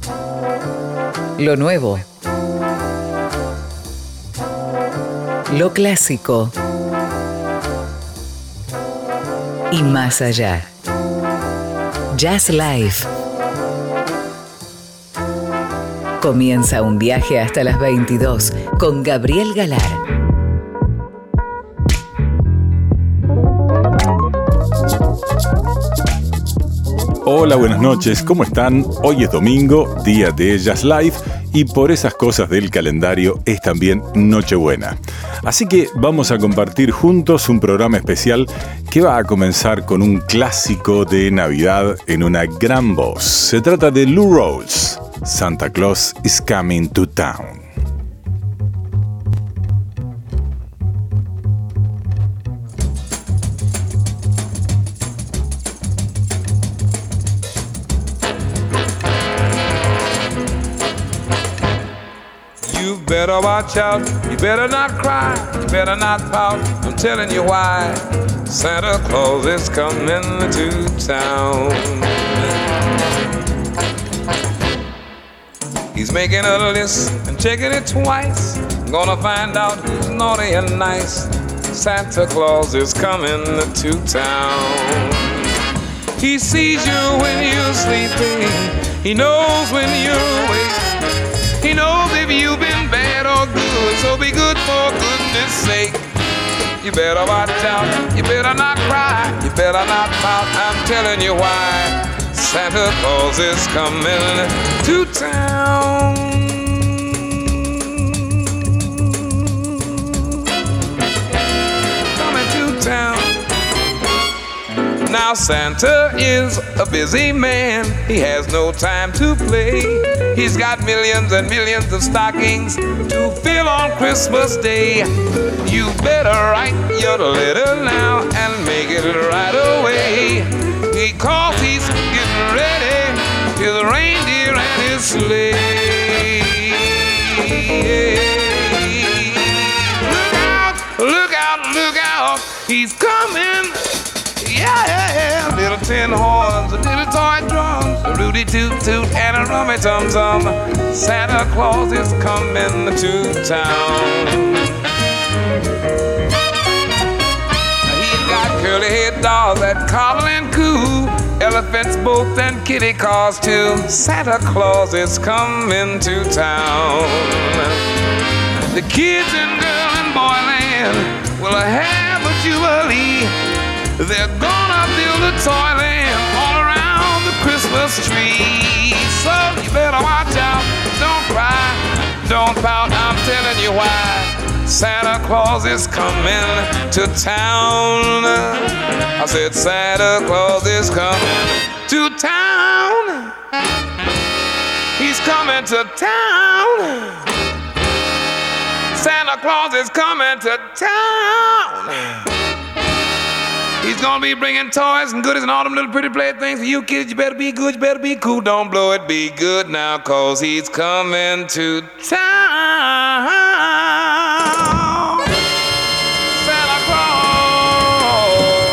Lo nuevo. Lo clásico. Y más allá. Jazz Life. Comienza un viaje hasta las 22 con Gabriel Galar. Hola, buenas noches, ¿cómo están? Hoy es domingo, día de Jazz Life, y por esas cosas del calendario es también Nochebuena. Así que vamos a compartir juntos un programa especial que va a comenzar con un clásico de Navidad en una gran voz. Se trata de Lou Rawls, Santa Claus is Coming to Town. Better watch out, you better not cry, you better not pout, I'm telling you why. Santa Claus is coming to town. He's making a list and checking it twice. Gonna find out who's naughty and nice. Santa Claus is coming to town. He sees you when you're sleeping, he knows when you're awake. He knows if you've been bad or good, so be good for goodness sake. You better watch out, you better not cry, you better not pout, I'm telling you why. Santa Claus is coming to town. Coming to town. Now Santa is a busy man, he has no time to play. He's got millions and millions of stockings to fill on Christmas Day. You better write your letter now and make it right away, because he's getting ready, his reindeer and his sleigh. Look out, look out, look out, he's coming. Yeah, little tin horns, little toy drums, a Rudy toot toot and a rummy tum tum. Santa Claus is coming to town. He's got curly-head dolls that coddle and coo, elephants, boats, and kitty cars too. Santa Claus is coming to town. The kids in girl and boyland will have a jubilee. They're gonna build a toyland all around the Christmas tree. So you better watch out, don't cry, don't pout, I'm telling you why. Santa Claus is coming to town. I said Santa Claus is coming to town. He's coming to town. Santa Claus is coming to town. He's gonna be bringing toys and goodies and all them little pretty playthings for you kids. You better be good, you better be cool, don't blow it, be good now, cause he's coming to town. Santa Claus.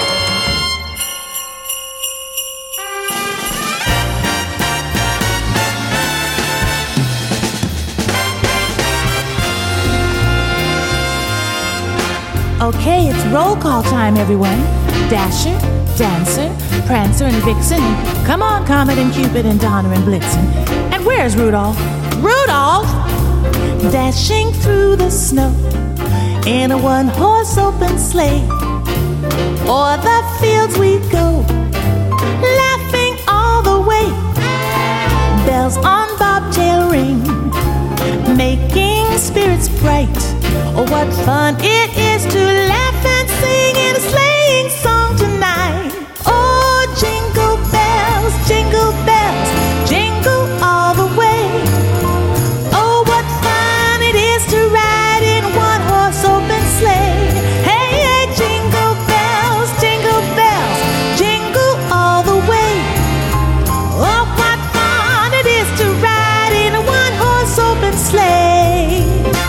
Okay, it's roll call time, everyone. Dasher, Dancer, Prancer, and Vixen, and come on, Comet and Cupid and Donner and Blitzen. And where's Rudolph? Rudolph! Dashing through the snow in a one-horse open sleigh. O'er the fields we go, laughing all the way. Bells on bobtail ring, making spirits bright. Oh, what fun it is to laugh and sing in a sleighing song tonight. Oh, jingle bells, jingle all the way. Oh, what fun it is to ride in one horse open sleigh. Hey, hey, jingle bells, jingle all the way. Oh, what fun it is to ride in a one horse open sleigh.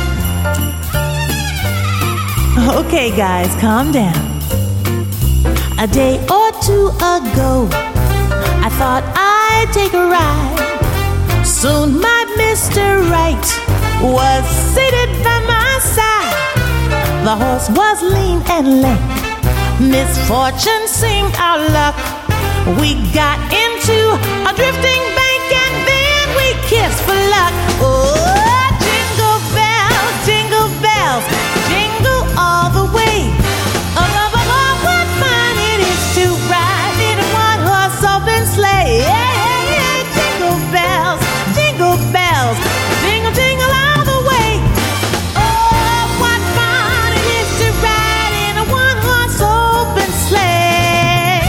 Okay, guys, calm down. A day or two ago, I thought I'd take a ride. Soon my Mr. Right was seated by my side. The horse was lean and lank. Misfortune seemed our luck. We got into a drifting bank and then we kissed for luck. Oh, jingle bells, jingle all the way. Oh, what fun it is to ride in a one-horse open sleigh. Yeah, jingle bells, jingle all the way. Oh, what fun it is to ride in a one-horse open sleigh.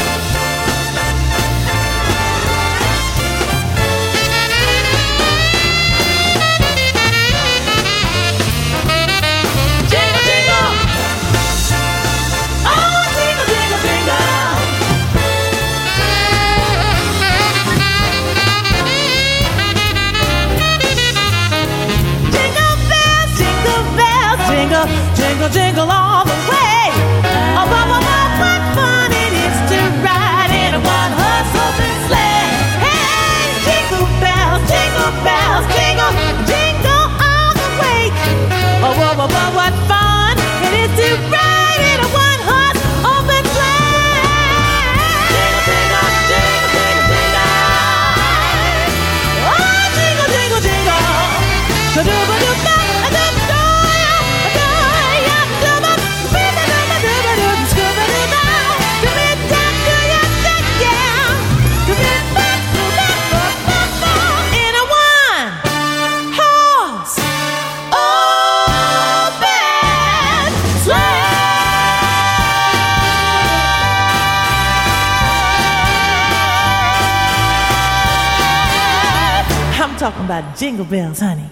Jingle, jingle. Oh, jingle, jingle, jingle. Jingle, jingle all the way. Oh, what fun it is to ride in a one-horse open sleigh. Hey, jingle bells, jingle all the way. Oh, what fun it is to ride in a one-horse open sleigh. Jingle, jingle. Oh, jingle, jingle. Ba-do-ba-do-ba. I'm talking about jingle bells, honey.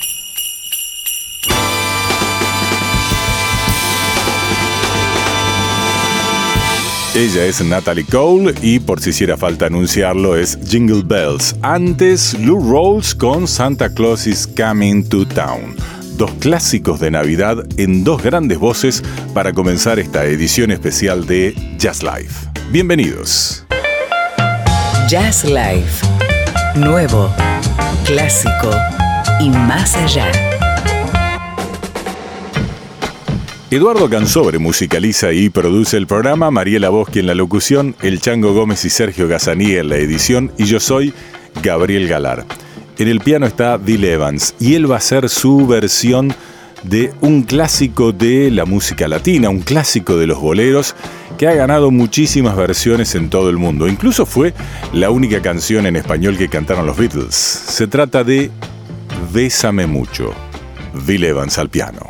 Ella es Natalie Cole y, por si hiciera falta anunciarlo, es Jingle Bells. Antes, Lou Rawls con Santa Claus is Coming to Town. Dos clásicos de Navidad en dos grandes voces para comenzar esta edición especial de Jazz Live. Bienvenidos. Jazz Live. Nuevo, clásico y más allá. Eduardo Cansobre musicaliza y produce el programa, Mariela Boschi en la locución, El Chango Gómez y Sergio Gazzaniga en la edición y yo soy Gabriel Galar. En el piano está Bill Evans y él va a hacer su versión de un clásico de la música latina, un clásico de los boleros que ha ganado muchísimas versiones en todo el mundo. Incluso fue la única canción en español que cantaron los Beatles. Se trata de Bésame Mucho. Bill Evans al piano.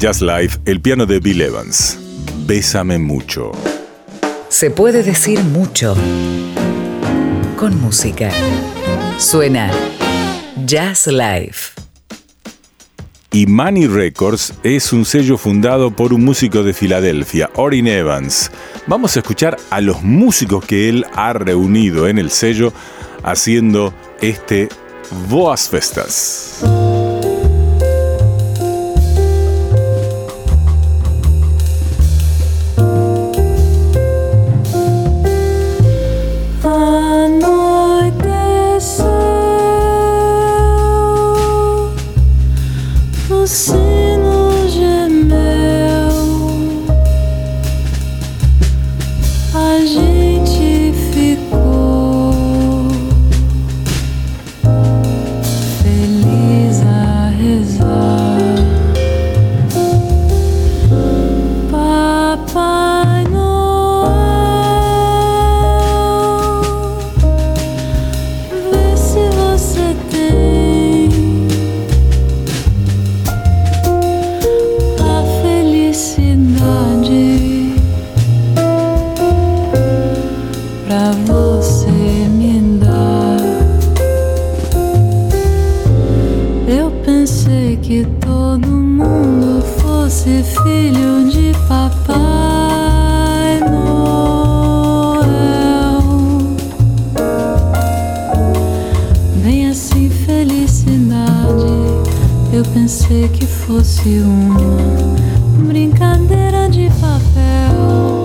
Jazz Live, el piano de Bill Evans. Bésame mucho. Se puede decir mucho con música. Suena Jazz Live. Imani Records es un sello fundado por un músico de Filadelfia, Orrin Evans. Vamos a escuchar a los músicos que él ha reunido en el sello haciendo este Boas Festas. O sino gemeu, a gente ficou feliz a rezar. Papai Noel, vê se você tem pra você me dar. Eu pensei que todo mundo fosse filho de Papai Noel. Bem assim, felicidade. Eu pensei que fosse uma brincadeira de papel.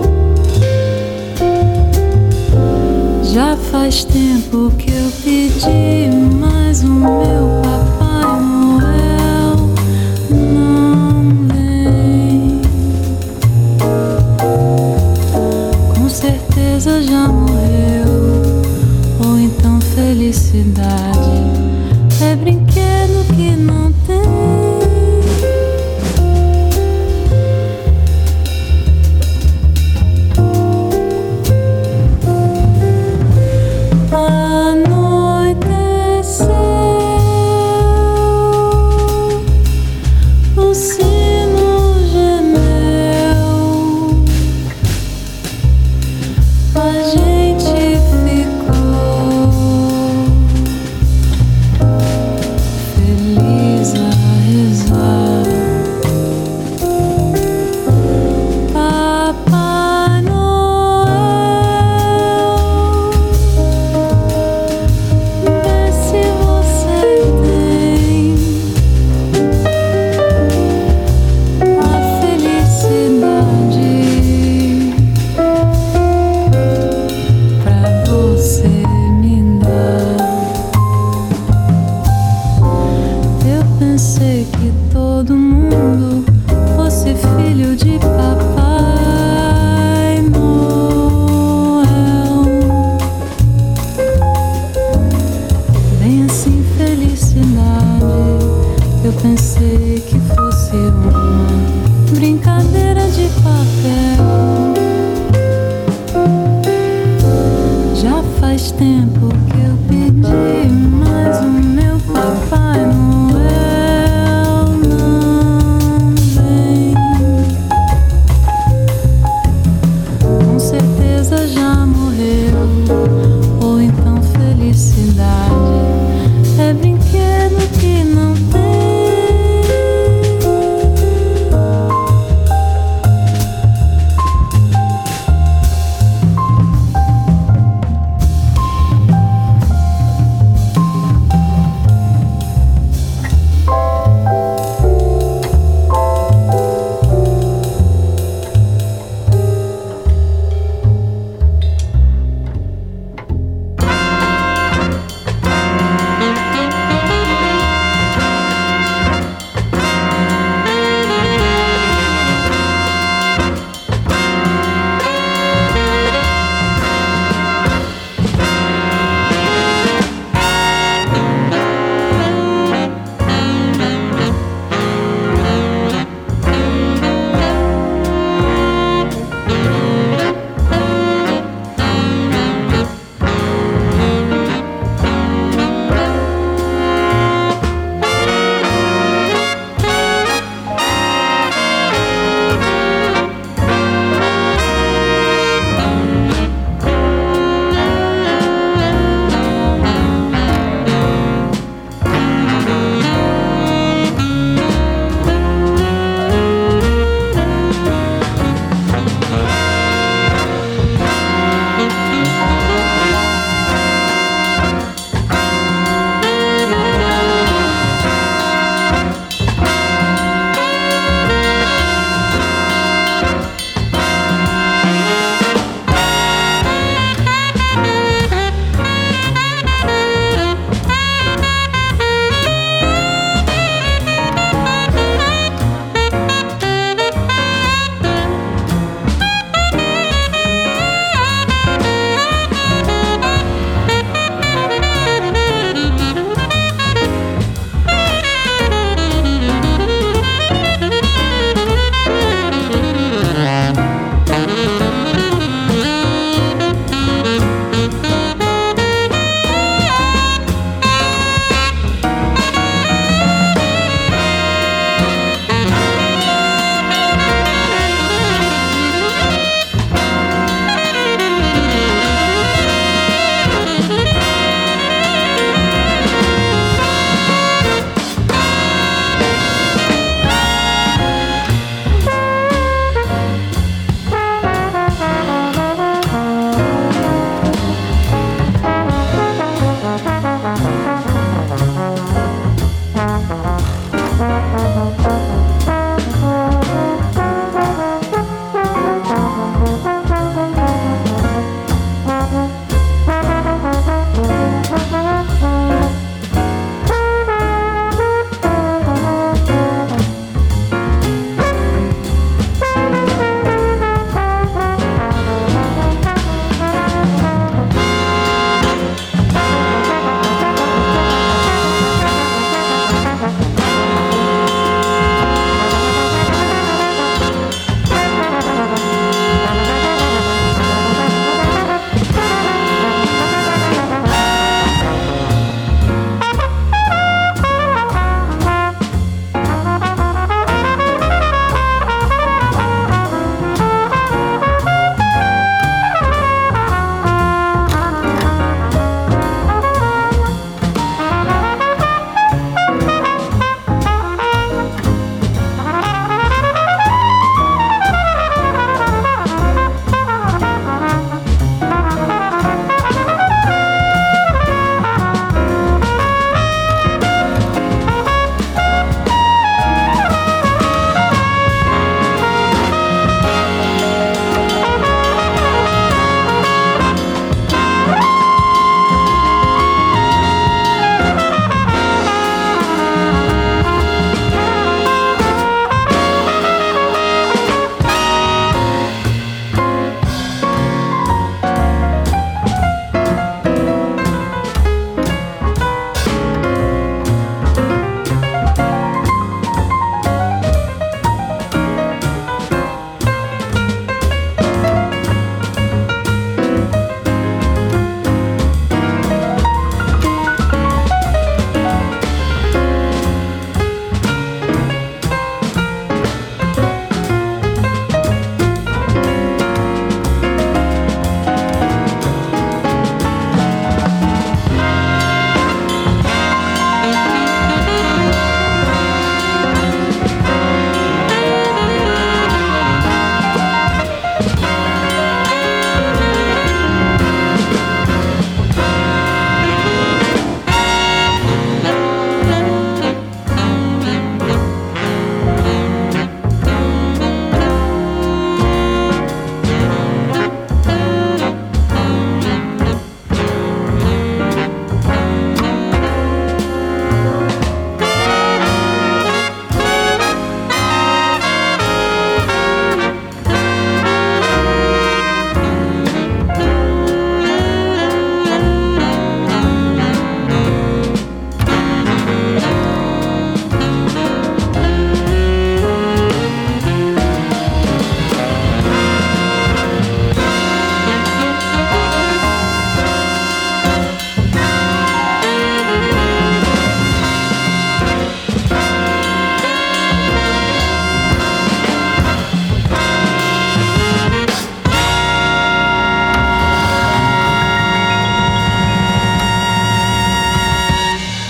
Já faz tempo que eu pedi, mas o meu Papai Noel não vem. Com certeza já morreu, ou então felicidade é brinquedo que não tem.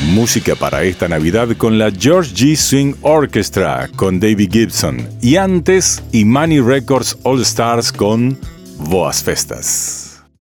Música para esta Navidad con la George G. Swing Orchestra con David Gibson. Y antes, Imani Records All Stars con Boas Festas.